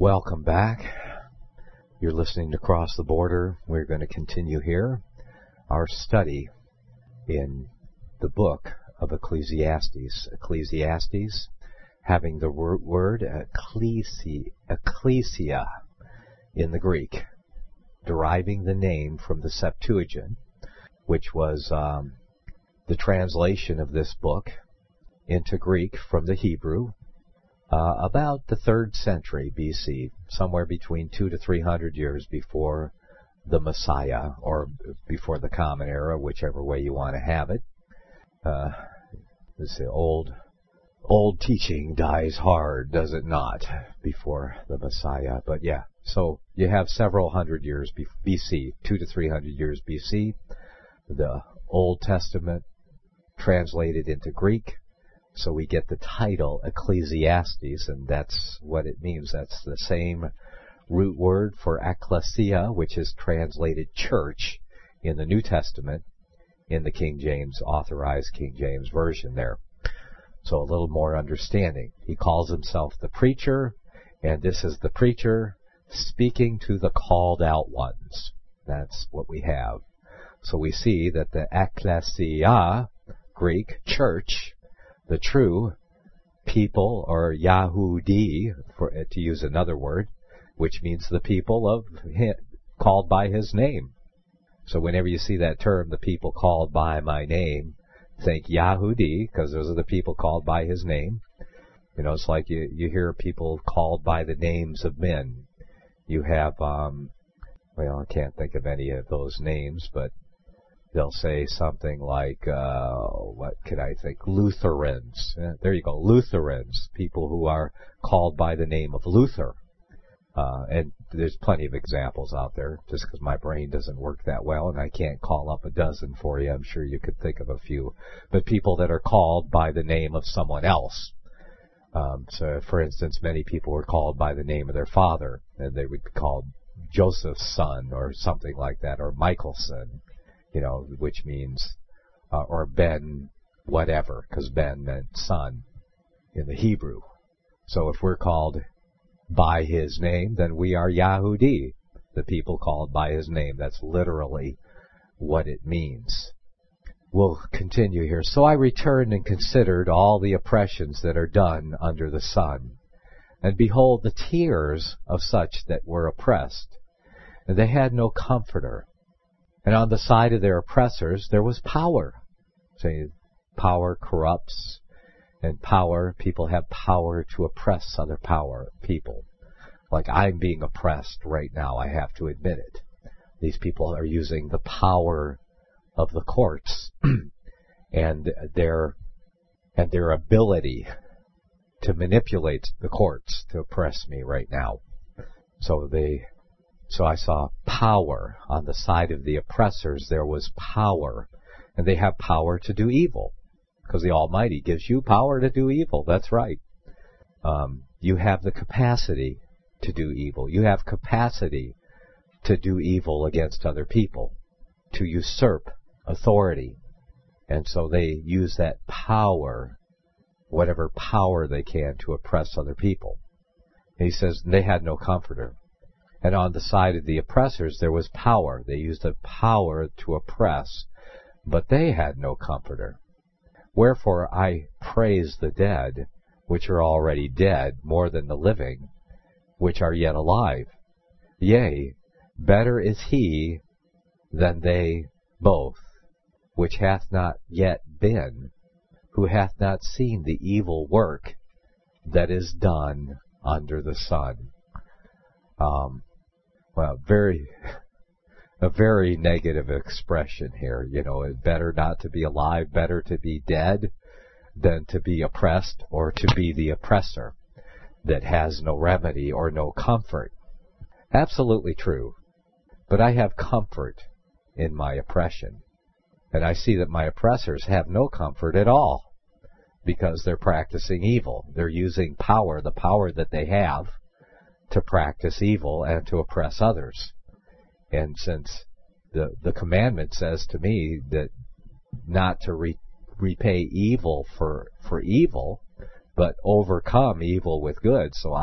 Welcome back. You're listening to Cross the Border. We're going to continue here our study in the book of Ecclesiastes. Ecclesiastes, having the word ecclesia in the Greek, deriving the name from the Septuagint, which was the translation of this book into Greek from the Hebrew, about the 3rd century BC, somewhere between 200 to 300 years before the Messiah, or before the Common Era, whichever way you want to have it. This old teaching dies hard, does it not, before the Messiah? But yeah, so you have several hundred years BC, 200 to 300 years BC, the Old Testament translated into Greek. So we get the title Ecclesiastes, and that's what it means. That's the same root word for ecclesia, which is translated church in the New Testament, in the King James, authorized King James Version there. So a little more understanding. He calls himself the preacher, and this is the preacher speaking to the called out ones. That's what we have. So we see that the ecclesia, Greek, church, the true people, or Yahudi, to use another word, which means the people of him, called by his name. So whenever you see that term, the people called by my name, think Yahudi, because those are the people called by his name. You know, it's like you hear people called by the names of men. You have, well, I can't think of any of those names, but they'll say something like, what could I think? Lutherans. There you go, Lutherans, people who are called by the name of Luther. And there's plenty of examples out there, just because my brain doesn't work that well, and I can't call up a dozen for you. I'm sure you could think of a few. But people that are called by the name of someone else. So, for instance, many people were called by the name of their father, and they would be called Joseph's son, or something like that, or Michael's son. You know, which means, or Ben whatever, because Ben meant son in the Hebrew. So if we're called by his name, then we are Yahudi, the people called by his name. That's literally what it means. We'll continue here. So I returned and considered all the oppressions that are done under the sun. And behold, the tears of such that were oppressed, and they had no comforter. And on the side of their oppressors there was power. So power corrupts, and power, people have power to oppress other people. Like I'm being oppressed right now, I have to admit it. These people are using the power of the courts and their ability to manipulate the courts to oppress me right now. So I saw power. On the side of the oppressors there was power. And they have power to do evil. Because the Almighty gives you power to do evil. That's right. You have the capacity to do evil. You have capacity to do evil against other people. To usurp authority. And so they use that power, whatever power they can, to oppress other people. And he says they had no comforter. And on the side of the oppressors there was power. They used the power to oppress, but they had no comforter. Wherefore I praise the dead, which are already dead, more than the living, which are yet alive. Yea, better is he than they both, which hath not yet been, who hath not seen the evil work that is done under the sun. Well, a very negative expression here. You know, it's better not to be alive, better to be dead than to be oppressed or to be the oppressor that has no remedy or no comfort. Absolutely true. But I have comfort in my oppression. And I see that my oppressors have no comfort at all because they're practicing evil. They're using power, the power that they have, to practice evil and to oppress others. And since the commandment says to me that not to repay evil for evil, but overcome evil with good. So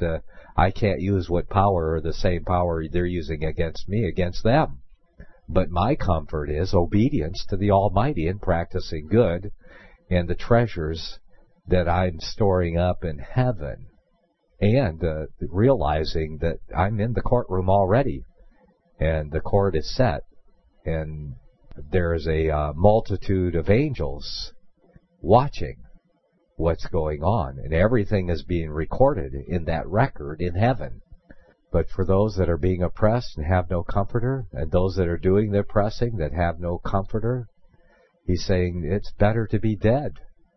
I can't use what power or the same power they're using against me, against them. But my comfort is obedience to the Almighty and practicing good and the treasures that I'm storing up in heaven. And realizing that I'm in the courtroom already, and the court is set, and there's a multitude of angels watching what's going on, and everything is being recorded in that record in heaven. But for those that are being oppressed and have no comforter, and those that are doing the oppressing that have no comforter, he's saying it's better to be dead,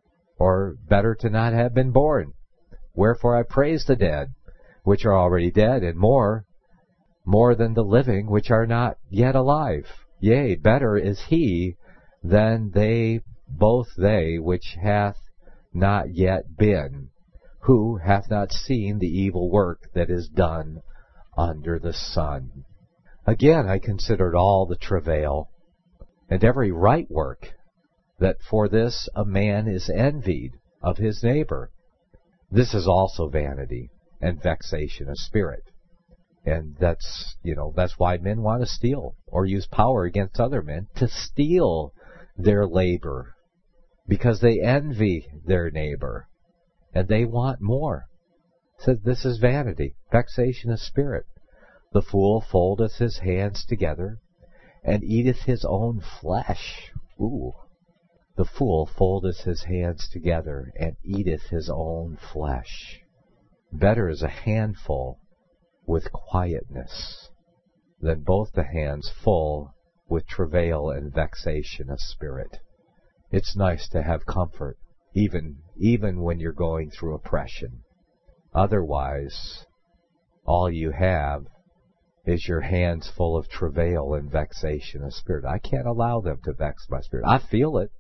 or better to not have been born. Wherefore I praise the dead, which are already dead, and more than the living, which are not yet alive. Yea, better is he than they, both they, which hath not yet been, who hath not seen the evil work that is done under the sun. Again, I considered all the travail, and every right work, that for this a man is envied of his neighbor. This is also vanity and vexation of spirit. And that's why men want to steal or use power against other men to steal their labor, because they envy their neighbor and they want more. So this is vanity, vexation of spirit. The fool foldeth his hands together and eateth his own flesh. Ooh. The fool foldeth his hands together and eateth his own flesh. Better is a handful with quietness than both the hands full with travail and vexation of spirit. It's nice to have comfort, even when you're going through oppression. Otherwise, all you have is your hands full of travail and vexation of spirit. I can't allow them to vex my spirit. I feel it.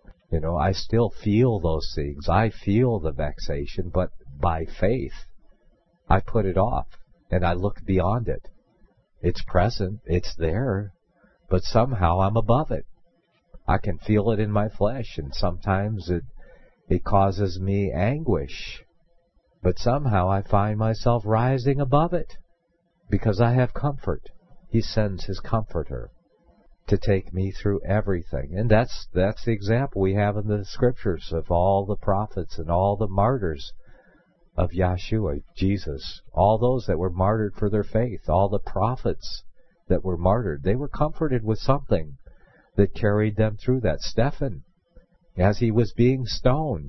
I still feel those things. I feel the vexation, but by faith, I put it off, and I look beyond it. It's present, it's there, but somehow I'm above it. I can feel it in my flesh, and sometimes it causes me anguish, but somehow I find myself rising above it, because I have comfort. He sends His Comforter to take me through everything. And that's the example we have in the Scriptures of all the prophets and all the martyrs of Yeshua, Jesus. All those that were martyred for their faith, all the prophets that were martyred, they were comforted with something that carried them through that. Stephen, as he was being stoned,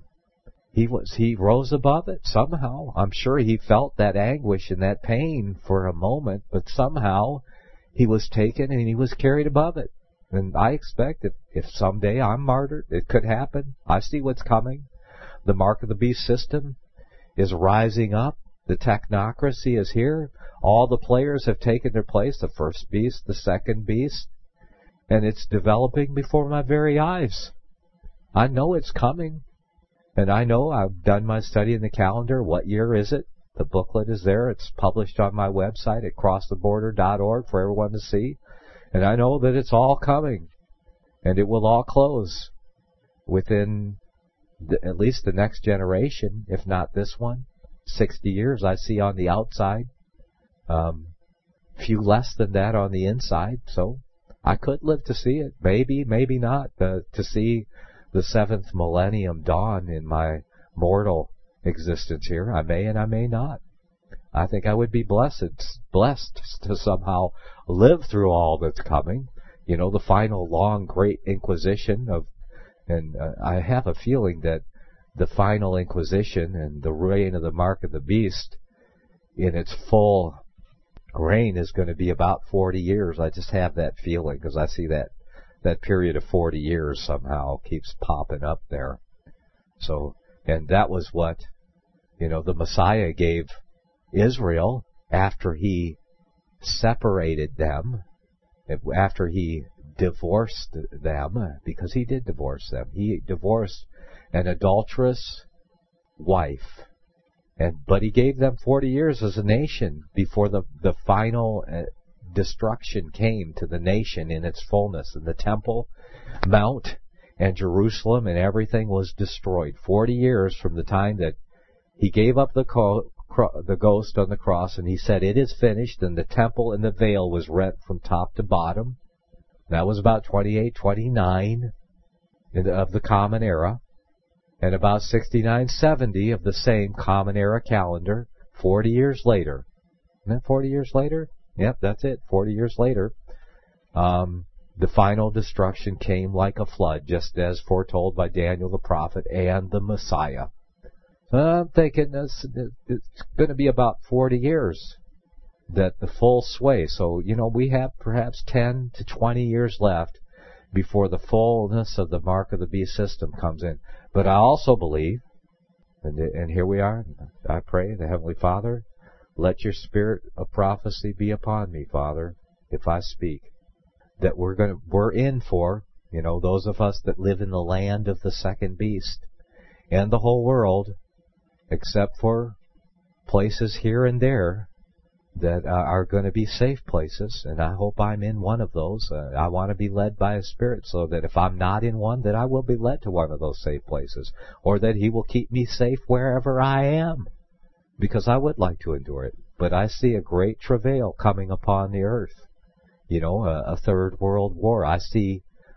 he rose above it somehow. I'm sure he felt that anguish and that pain for a moment, but somehow he was taken and he was carried above it. And I expect if someday I'm martyred, it could happen. I see what's coming. The mark of the beast system is rising up. The technocracy is here. All the players have taken their place, the first beast, the second beast, and it's developing before my very eyes. I know it's coming, and I know I've done my study in the calendar. What year is it? The booklet is there. It's published on my website at crosstheborder.org for everyone to see. And I know that it's all coming, and it will all close within at least the next generation, if not this one. 60 years I see on the outside. Few less than that on the inside. So I could live to see it. Maybe, maybe not. To see the seventh millennium dawn in my mortal existence here. I may and I may not. I think I would be blessed to somehow live through all that's coming. The final long great inquisition and I have a feeling that the final inquisition and the reign of the mark of the beast in its full reign is going to be about 40 years. I just have that feeling because I see that period of 40 years somehow keeps popping up there. So, and that was what, the Messiah gave Israel after He separated them, after He divorced them, because He did divorce them. He divorced an adulterous wife, but He gave them 40 years as a nation before the final destruction came to the nation in its fullness. And the Temple Mount and Jerusalem and everything was destroyed. 40 years from the time that he gave up the ghost on the cross, and he said, "It is finished," and the temple and the veil was rent from top to bottom. That was about 28, 29 of the Common Era, and about 69, 70 of the same Common Era calendar, 40 years later. Isn't that 40 years later? Yep, that's it, 40 years later. The final destruction came like a flood, just as foretold by Daniel the prophet and the Messiah. I'm thinking it's going to be about 40 years that the full sway. So, we have perhaps 10 to 20 years left before the fullness of the mark of the beast system comes in. But I also believe, and here we are, I pray, the Heavenly Father, let your spirit of prophecy be upon me, Father, if I speak, that we're in for, those of us that live in the land of the second beast, and the whole world, except for places here and there that are going to be safe places, and I hope I'm in one of those. I want to be led by a Spirit, so that if I'm not in one, that I will be led to one of those safe places, or that He will keep me safe wherever I am, because I would like to endure it. But I see a great travail coming upon the earth, a third world war. I see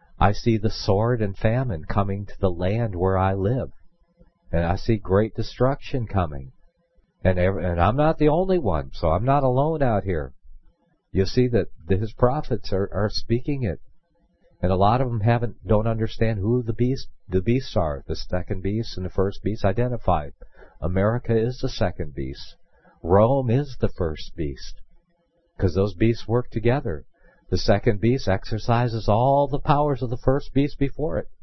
the sword and famine coming to the land where I live. And I see great destruction coming. And I'm not the only one, so I'm not alone out here. You see that his prophets are speaking it. And a lot of them don't understand who the beasts are. The second beast and the first beast identified. America is the second beast. Rome is the first beast. Because those beasts work together. The second beast exercises all the powers of the first beast before it.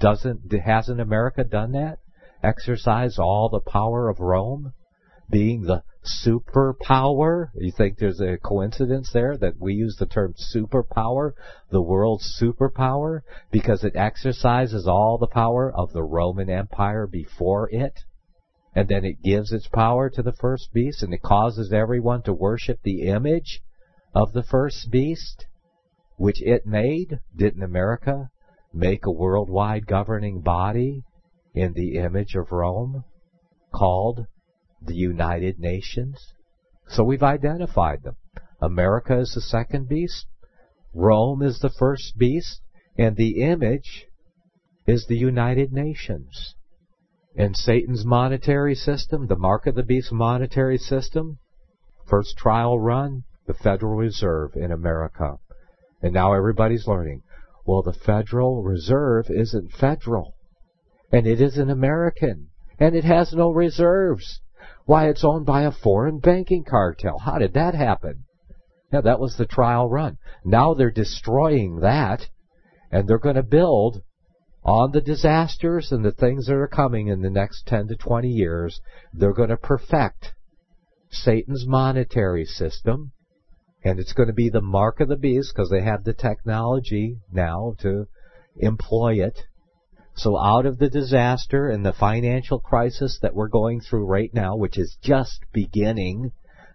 Hasn't America done that? Exercise all the power of Rome, being the superpower? You think there's a coincidence there that we use the term superpower, the world's superpower, because it exercises all the power of the Roman Empire before it, and then it gives its power to the first beast, and it causes everyone to worship the image of the first beast, which it made? Didn't America make a worldwide governing body in the image of Rome, called the United Nations? So we've identified them. America is the second beast, Rome is the first beast, and the image is the United Nations. And Satan's monetary system, the mark of the beast monetary system, first trial run, the Federal Reserve in America. And now everybody's learning, well, the Federal Reserve isn't federal. And it isn't American. And it has no reserves. Why, it's owned by a foreign banking cartel. How did that happen? Yeah, that was the trial run. Now they're destroying that, and they're going to build on the disasters and the things that are coming in the next 10 to 20 years. They're going to perfect Satan's monetary system, and it's going to be the mark of the beast because they have the technology now to employ it. So out of the disaster and the financial crisis that we're going through right now, which is just beginning,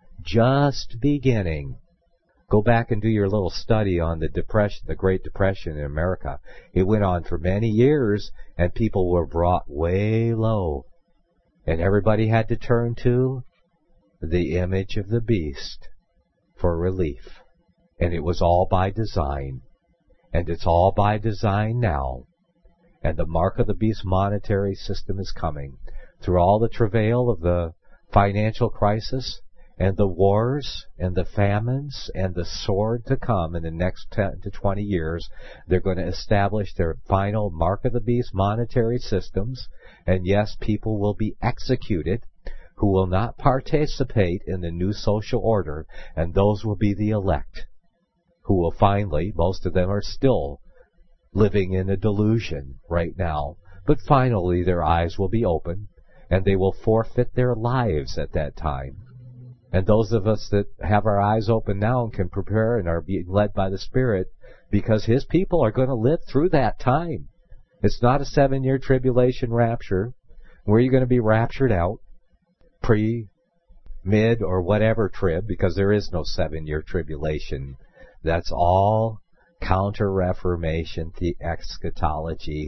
go back and do your little study on the Depression, the Great Depression in America. It went on for many years, and people were brought way low. And everybody had to turn to the image of the beast for relief. And it was all by design. And it's all by design now. And the mark of the beast monetary system is coming. Through all the travail of the financial crisis, and the wars, and the famines, and the sword to come in the next 10 to 20 years, they're going to establish their final mark of the beast monetary systems. And yes, people will be executed who will not participate in the new social order, and those will be the elect, who will finally, most of them are still living in a delusion right now, but finally their eyes will be open, and they will forfeit their lives at that time. And those of us that have our eyes open now and can prepare and are being led by the Spirit, because His people are going to live through that time. It's not a 7-year tribulation rapture, where you're going to be raptured out, pre, mid, or whatever trib, because there is no 7-year tribulation. That's all counter-reformation, the eschatology.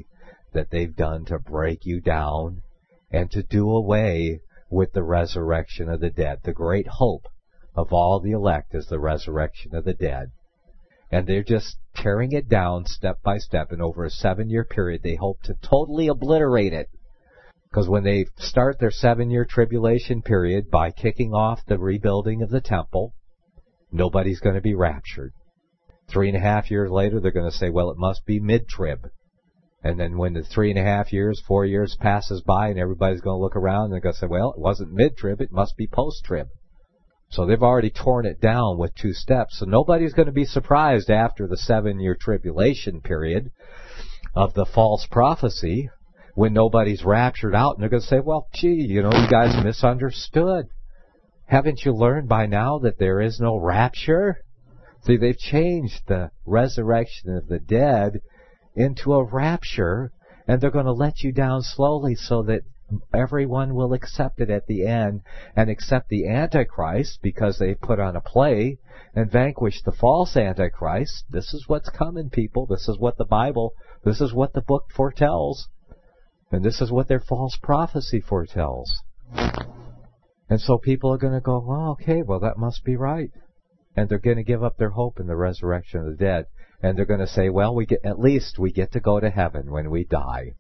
that they've done to break you down and to do away with the resurrection of the dead. The great hope of all the elect is the resurrection of the dead. And they're just tearing it down step by step, and over a 7-year period they hope to totally obliterate it. Because when they start their 7-year tribulation period by kicking off the rebuilding of the temple, nobody's going to be raptured. 3.5 years later, they're going to say, well, it must be mid-trib. And then when the 3.5 years, 4 years passes by and everybody's going to look around and they're going to say, well, it wasn't mid-trib, it must be post-trib. So they've already torn it down with 2 steps. So nobody's going to be surprised after the 7-year tribulation period of the false prophecy when nobody's raptured out and they're going to say, well, gee, you guys misunderstood. Haven't you learned by now that there is no rapture? See, they've changed the resurrection of the dead into a rapture, and they're going to let you down slowly so that everyone will accept it at the end and accept the Antichrist because they put on a play and vanquish the false Antichrist. This is what's coming, people. This is what the Bible, this is what the book foretells. And this is what their false prophecy foretells. And so people are going to go, well, okay, well, that must be right. And they're going to give up their hope in the resurrection of the dead. And they're going to say, well, at least we get to go to heaven when we die.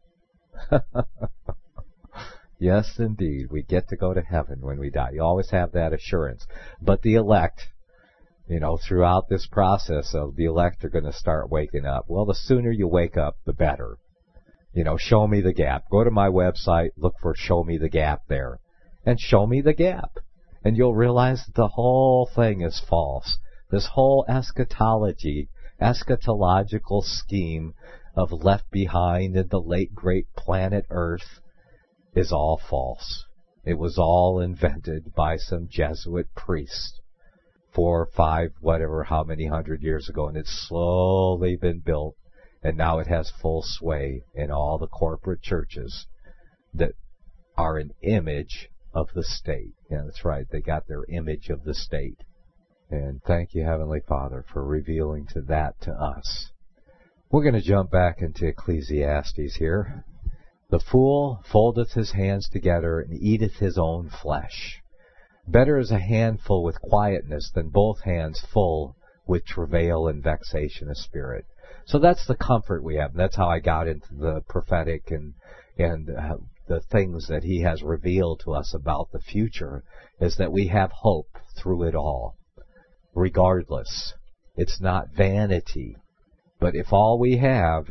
Yes, indeed, we get to go to heaven when we die. You always have that assurance. But the elect, throughout this process of the elect are going to start waking up. Well, the sooner you wake up, the better. Show me the gap. Go to my website, look for Show Me the Gap there. And show me the gap. And you'll realize that the whole thing is false. This whole eschatological scheme of Left Behind and the late great planet Earth is all false. It was all invented by some Jesuit priest 4 or 5, whatever, how many 100 years ago, and it's slowly been built, and now it has full sway in all the corporate churches that are an image of the state. Yeah, that's right. They got their image of the state. And thank you, Heavenly Father, for revealing that to us. We're going to jump back into Ecclesiastes here. The fool foldeth his hands together and eateth his own flesh. Better is a handful with quietness than both hands full with travail and vexation of spirit. So that's the comfort we have. And that's how I got into the prophetic and the things that He has revealed to us about the future, is that we have hope through it all. Regardless, it's not vanity. But if all we have,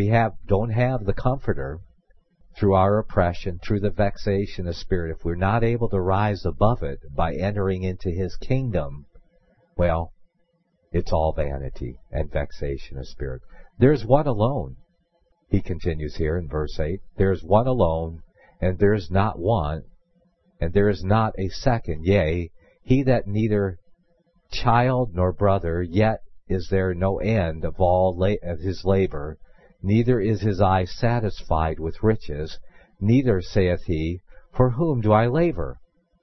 don't have the Comforter, through our oppression, through the vexation of spirit, if we're not able to rise above it by entering into His kingdom, well, it's all vanity and vexation of spirit. There's one alone, he continues here in verse 8. There's one alone, and there is not one, and there is not a second. Yea, he that neither child nor brother, yet is there no end of all of his labor, neither is his eye satisfied with riches, neither saith he, for whom do I labor,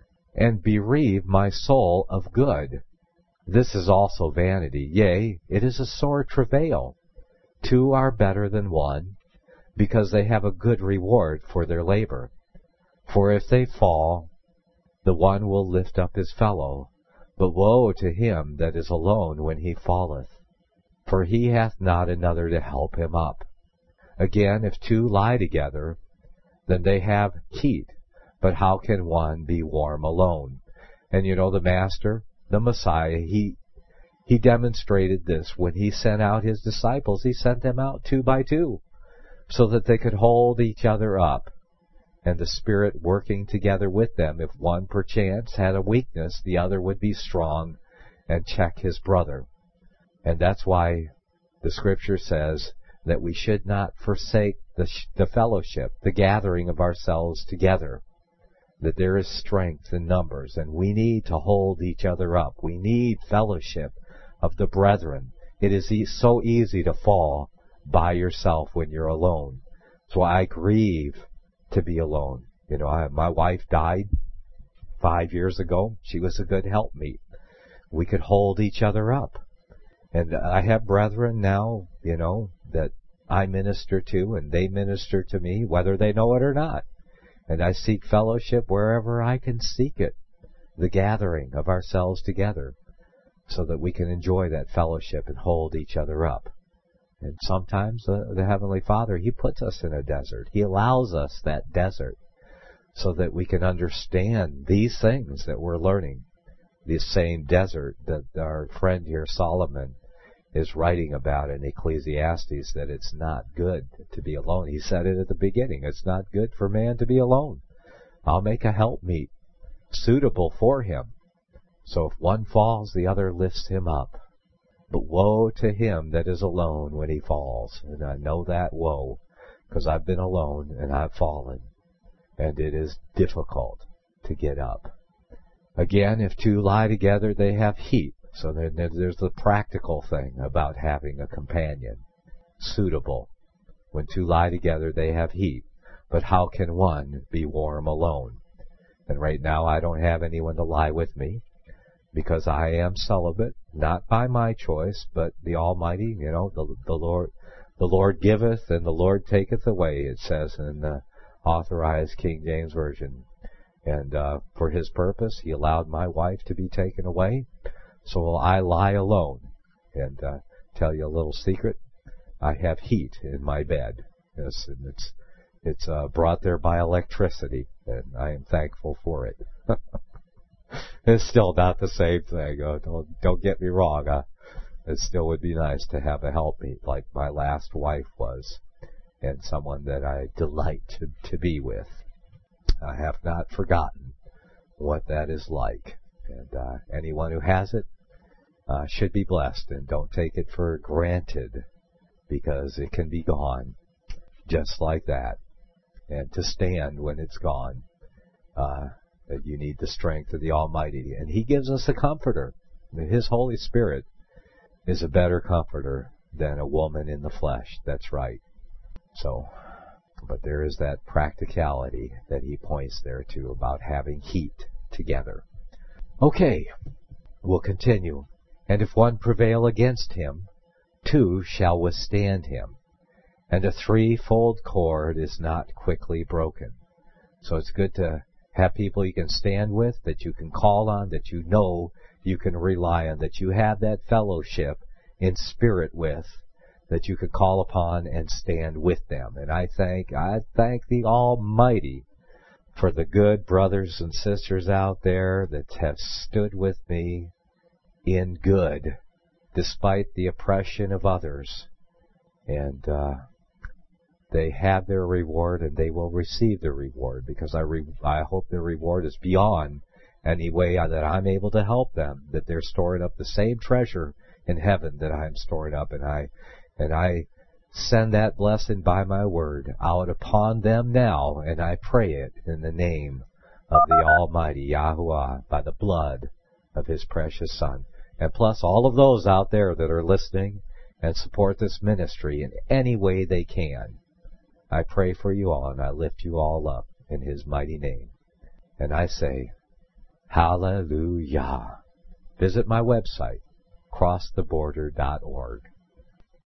and bereave my soul of good? This is also vanity. Yea, it is a sore travail. 2 are better than 1, because they have a good reward for their labor. For if they fall, the one will lift up his fellow. But woe to him that is alone when he falleth, for he hath not another to help him up. Again, if 2 lie together, then they have heat. But how can one be warm alone? And the Master, the Messiah, he demonstrated this when He sent out His disciples. He sent them out 2 by 2, so that they could hold each other up, and the Spirit working together with them. If one perchance had a weakness, the other would be strong and check his brother. And that's why the Scripture says that we should not forsake the fellowship, the gathering of ourselves together, that there is strength in numbers, and we need to hold each other up. We need fellowship of the brethren. It is so easy to fall by yourself when you're alone. So I grieve to be alone. My wife died 5 years ago. She was a good helpmeet. We could hold each other up. And I have brethren now, that I minister to and they minister to me, whether they know it or not. And I seek fellowship wherever I can seek it, the gathering of ourselves together, so that we can enjoy that fellowship and hold each other up. And sometimes the Heavenly Father, He puts us in a desert. He allows us that desert so that we can understand these things that we're learning. The same desert that our friend here, Solomon, is writing about in Ecclesiastes, that it's not good to be alone. He said it at the beginning. It's not good for man to be alone. I'll make a helpmeet suitable for him. So if one falls, the other lifts him up. But woe to him that is alone when he falls. And I know that woe, because I've been alone and I've fallen. And it is difficult to get up. Again, if two lie together, they have heat. So there's the practical thing about having a companion. Suitable. When two lie together, they have heat. But how can one be warm alone? And right now I don't have anyone to lie with me, because I am celibate, not by my choice, but the Almighty, the Lord giveth and the Lord taketh away, it says in the Authorized King James Version. And for His purpose, He allowed my wife to be taken away, so I lie alone. And tell you a little secret, I have heat in my bed. Yes, and it's brought there by electricity, and I am thankful for it. It's still not the same thing. Don't get me wrong. It still would be nice to have a helpmeet like my last wife was, and someone that I delight to be with. I have not forgotten what that is like, and anyone who has it should be blessed, and don't take it for granted, because it can be gone just like that. And to stand when it's gone, you need the strength of the Almighty. And He gives us a comforter. His Holy Spirit is a better comforter than a woman in the flesh. That's right. So, but there is that practicality that He points there to about having heat together. Okay, we'll continue. And if one prevail against him, two shall withstand him. And a threefold cord is not quickly broken. So it's good to have people you can stand with, that you can call on, that you know you can rely on, that you have that fellowship in spirit with, that you could call upon and stand with them. And I thank the Almighty for the good brothers and sisters out there that have stood with me in good, despite the oppression of others. And they have their reward, and they will receive their reward, because I hope their reward is beyond any way that I'm able to help them, that they're storing up the same treasure in heaven that I'm storing up, and I send that blessing by my word out upon them now, and I pray it in the name of the Almighty Yahuwah, by the blood of His precious Son. And plus all of those out there that are listening and support this ministry in any way they can, I pray for you all, and I lift you all up in His mighty name. And I say, Hallelujah. Visit my website, crosstheborder.org.